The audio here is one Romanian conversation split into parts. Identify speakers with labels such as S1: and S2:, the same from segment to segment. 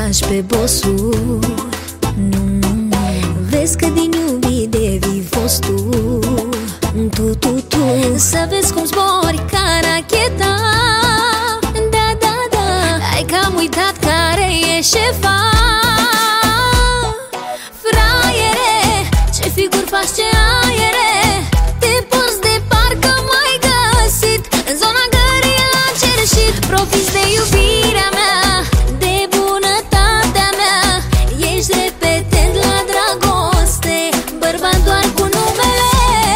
S1: lași pe bossul. Nu, vezi că din iubire vii fost tu. Să vezi cum zbori ca racheta. Da, da, da, hai că am uitat care e șefa. Fraiere, ce figuri faci, ce aiere. Te poți de parcă m-ai găsit în zona gării la cerșit. Profiți de iubirea mea, de bunătatea mea. Ești repetent la dragoste, bărbat doar cu numele.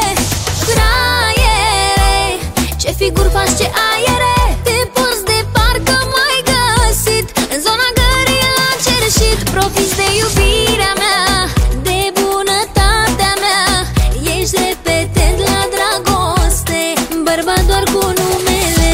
S1: Fraiere, ce figuri faci, ce aiere. Te poți de parcă m-ai găsit în zona gării la cerșit. Profiți de iubirea mea, de bunătatea mea. Ești repetent la dragoste, bărbat doar cu numele.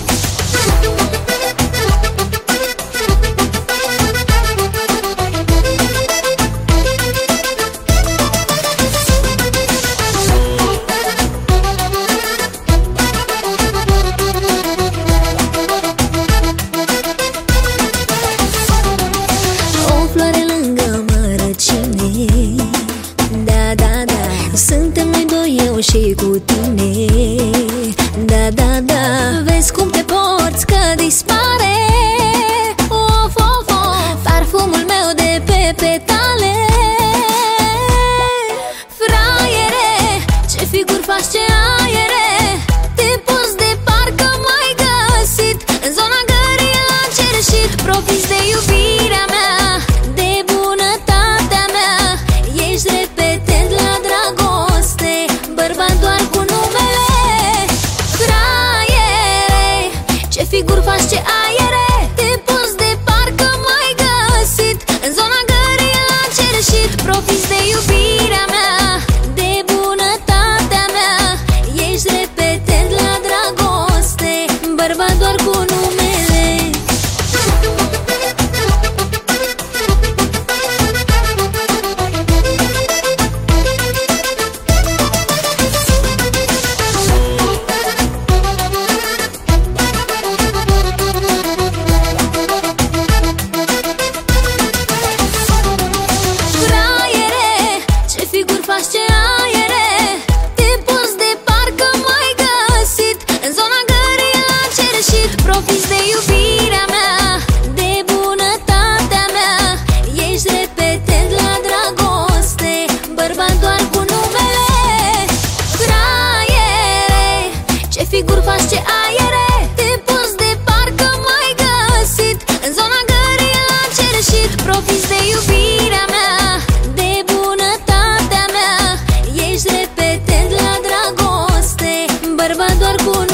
S1: Da, da, da, suntem noi doi, eu și cu tine. Da, da, da, vezi cum te porți că dispare. Of, of, of, parfumul meu de pe petale. Fraiere, ce figuri faci, ce aiere. Te poți de parcă m-ai găsit în zona gării la cerșit. Profiți de iubirea mea, de bunătatea mea. Ești repetent la dragoste, bărbat doar cu numele. Fraiere, ce figuri faci, ce aiere. Te poți de parcă m-ai găsit în zona gării la cerșit. Profiți de iubirea mea, de bunătatea mea. Ești repetent la dragoste, bărbat doar cu numele. Faci, ce aiere. Te poți de parcă m-ai găsit în zona gării la cerșit. Profiți de iubirea mea, de bunătatea mea. Ești repetent la dragoste, bărbat doar cu numele. Fraiere, ce figuri faci, ce aiere. Te poți de parcă m-ai găsit în zona gării la cerșit. Profiți de iubirea mea, de bunătatea mea. Ești repetent la dragoste, bărbat doar cu